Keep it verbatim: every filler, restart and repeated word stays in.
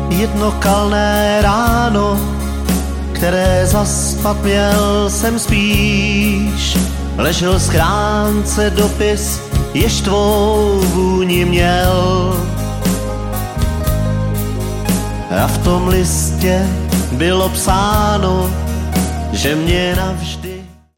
jedno kalné ráno, které zaspat měl jsem spíš. Ležel v schránce dopis, jež tvou vůni měl. A v tom listě bylo psáno, že mě navždy